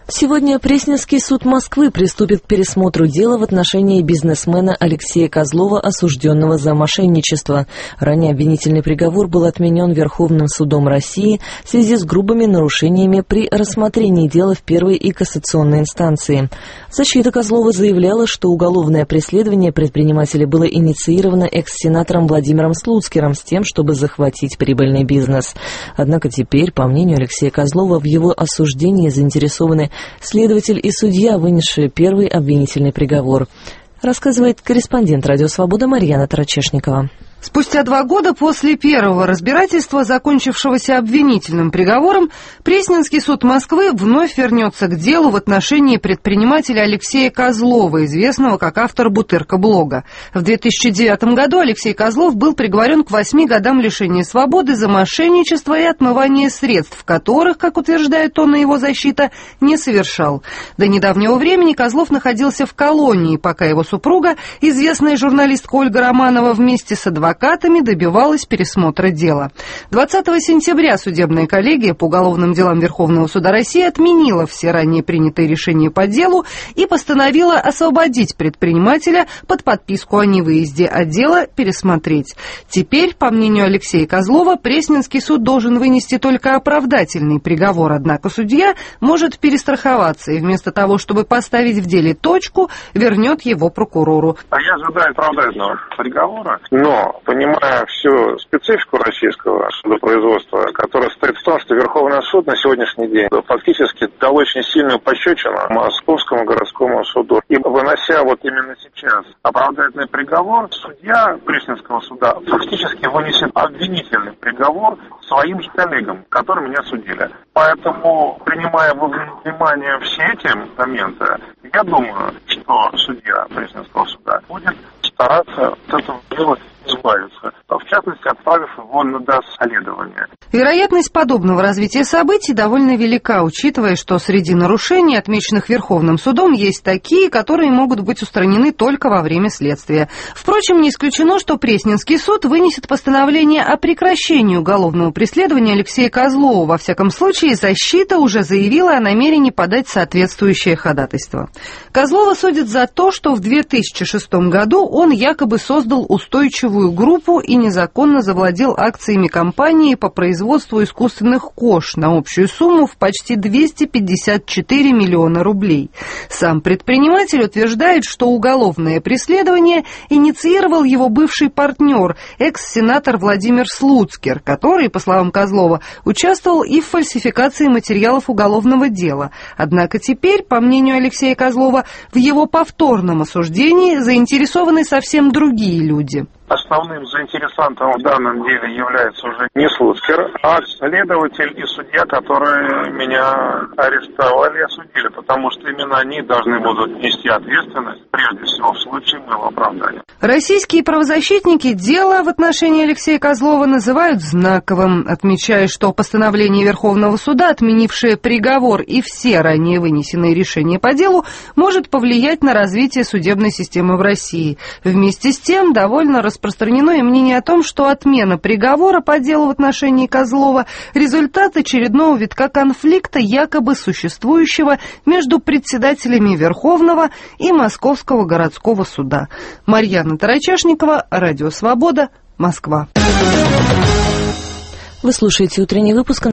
Сегодня Пресненский суд Москвы приступит к пересмотру дела в отношении бизнесмена Алексея Козлова, осужденного за мошенничество. Ранее обвинительный приговор был отменен Верховным судом России в связи с грубыми нарушениями при рассмотрении дела в первой и кассационной инстанции. Защита Козлова заявляла, что уголовное преследование предпринимателя было инициировано экс-сенатором Владимиром Слуцкером с тем, чтобы захватить прибыльный бизнес. Однако теперь, по мнению Алексея Козлова, в его осуждении заинтересованы следователь и судья, вынесшие первый обвинительный приговор. Рассказывает корреспондент «Радио Свобода» Марьяна Тарачешникова. Спустя 2 года после первого разбирательства, закончившегося обвинительным приговором, Пресненский суд Москвы вновь вернется к делу в отношении предпринимателя Алексея Козлова, известного как автор «Бутырка-блога». В 2009 году Алексей Козлов был приговорен к 8 годам лишения свободы за мошенничество и отмывание средств, которых, как утверждает он и его защита, не совершал. До недавнего времени Козлов находился в колонии, пока его супруга, известная журналистка Ольга Романова, вместе с адвокатами добивалась пересмотра дела. 20 сентября судебная коллегия по уголовным делам Верховного суда России отменила все ранее принятые решения по делу и постановила освободить предпринимателя под подписку о невыезде, а дело пересмотреть. Теперь, по мнению Алексея Козлова, Пресненский суд должен вынести только оправдательный приговор, однако судья может перестраховаться и вместо того, чтобы поставить в деле точку, вернет его прокурору. Я ожидаю оправдательного приговора, но понимая всю специфику российского судопроизводства, которая состоит в том, что Верховный суд на сегодняшний день фактически дал очень сильную пощечину Московскому городскому суду. И вынося вот именно сейчас оправдательный приговор, судья Пресненского суда фактически вынесет обвинительный приговор своим же коллегам, которые меня судили. Поэтому, принимая во внимание все эти моменты, я думаю, что судья Пресненского суда будет стараться от этого дела избавиться, в частности, отправив его на доследование. Вероятность подобного развития событий довольно велика, учитывая, что среди нарушений, отмеченных Верховным судом, есть такие, которые могут быть устранены только во время следствия. Впрочем, не исключено, что Пресненский суд вынесет постановление о прекращении уголовного преследования Алексея Козлова. Во всяком случае, защита уже заявила о намерении подать соответствующее ходатайство. Козлова судят за то, что в 2006 году он якобы создал устойчивую группу и незаконно завладел акциями компании по производству искусственных кож на общую сумму в почти 254 миллиона рублей. Сам предприниматель утверждает, что уголовное преследование инициировал его бывший партнер, экс-сенатор Владимир Слуцкер, который, по словам Козлова, участвовал и в фальсификации материалов уголовного дела. Однако теперь, по мнению Алексея Козлова, в его повторном осуждении заинтересованы совсем другие люди. Основным заинтересантом в данном деле является уже не Слуцкер, а следователь и судья, которые меня арестовали и осудили, потому что именно они должны будут нести ответственность, прежде всего, в случае моего оправдания. Российские правозащитники дело в отношении Алексея Козлова называют знаковым, отмечая, что постановление Верховного суда, отменившее приговор и все ранее вынесенные решения по делу, может повлиять на развитие судебной системы в России. Вместе с тем, довольно распространено и мнение о том, что отмена приговора по делу в отношении Козлова – результат очередного витка конфликта, якобы существующего между председателями Верховного и Московского городского суда. Марьяна Тарачешникова, Радио Свобода, Москва. Вы слушаете утренний выпуск